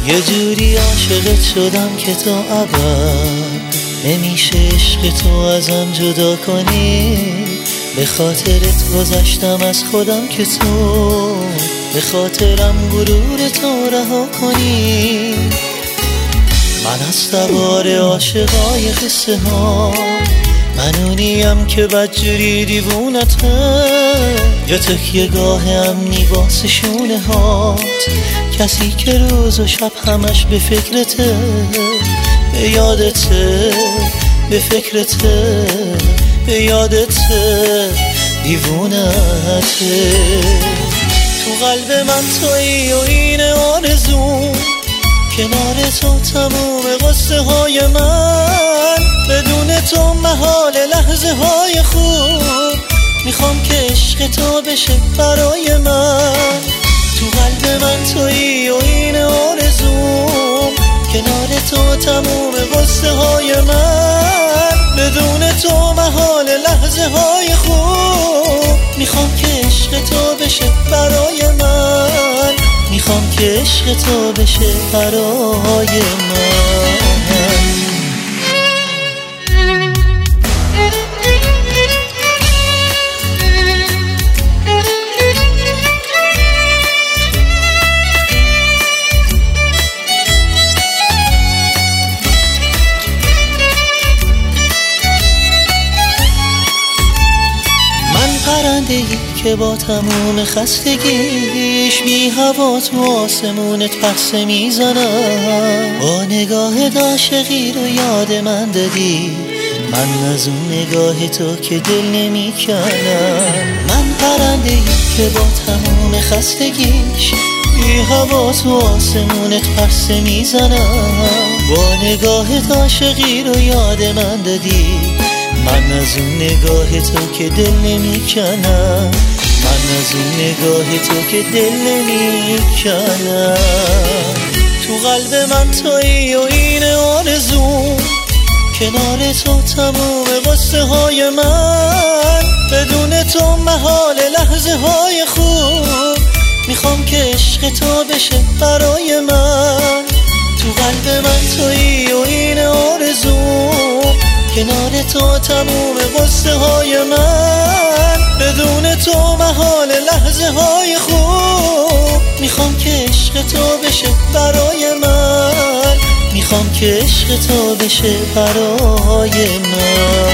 یه جوری عاشقت شدم که تا ابد نمیشه عشق تو ازم جدا کنی. به خاطرت گذشتم از خودم که تو به خاطرم غرور تو رها کنی. من از سوار عاشقای قصه ها، من اونیم که بدجوری دیوونته. یا تکیه گاه امنی واسه شونه هات، کسی که روز و شب همش به فکرته، به یادته، به فکرته، به یادته، دیوونته. تو قلب من تویی و این آرزوم، کنار تو تموم قصه های من. بدون تو محال لحظه های خوب، میخوام که عشق تو بشه برای من. تو قلب من تویی و این آرزوم، کنار تو تموم قصه های من. بدون تو محال لحظه های خوب، میخوام که عشق تو بشه برای من. میخوام که عشق تو بشه برای من. پرنده‌ای که با تموم خستگیش بی هوا تو آسمونت پرسه میزنم. با نگاه عاشقی رو یاد من دادی، من از اون نگاه تو که دل نمیکنم. من پرنده‌ای که با تموم خستگیش بی هوا تو آسمونت پرسه میزنم. با نگاه عاشقی رو یاد من دادی، من از اون نگاه تو که دل نمیکنم. من از اون نگاه تو که دل نمیکنم. تو قلب من تویی و این آرزوم، کنار تو تموم قصه های من. بدون تو محال لحظه های خوب، میخوام که عشق تو بشه برای من. تو قلب من تویی و این آرزوم، کنار تو تموم قصه های من. بدون تو محال لحظه های خوب، میخوام که عشق تو بشه برای من. میخوام که عشق تو بشه برای من.